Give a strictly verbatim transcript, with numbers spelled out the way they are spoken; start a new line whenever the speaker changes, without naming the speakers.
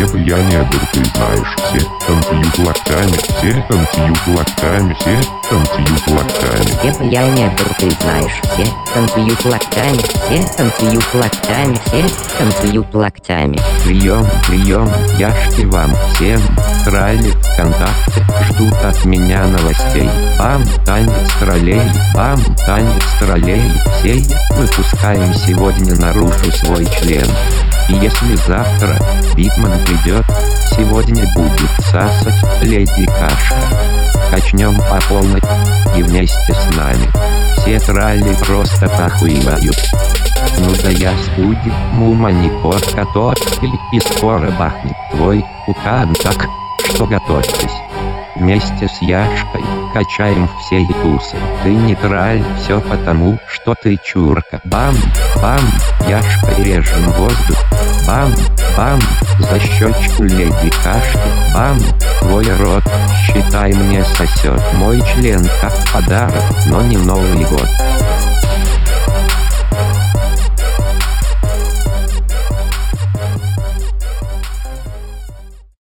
Где бы я не был, ты знаешь, все танцуют локтями, все танцуют локтями, все танцуют локтями.
Где бы я не был, ты знаешь, все танцуют локтями, все танцуют локтями, все танцуют локтями.
Прием, прием, яшки вам всем. Трали ВКонтакте ждут от меня новостей. Бам, танец троллей, бам, танец троллей. Все выпускаем сегодня наружу свой член. И если завтра Битман придет, сегодня будет сасать леди Кашка. Качнем по полной и вместе с нами все тралли просто охуевают. Ну да я студи, мума не кот, котот, и скоро бахнет твой пукан, так что готовьтесь. Вместе с Яшкой качаем все тусы. Ты не траль, все потому, что ты чурка. Бам, бам, Яшкой режем воздух. Бам, бам, за щечку леди Кашки. Бам, твой рот, считай мне сосет. Мой член как подарок, но не Новый год.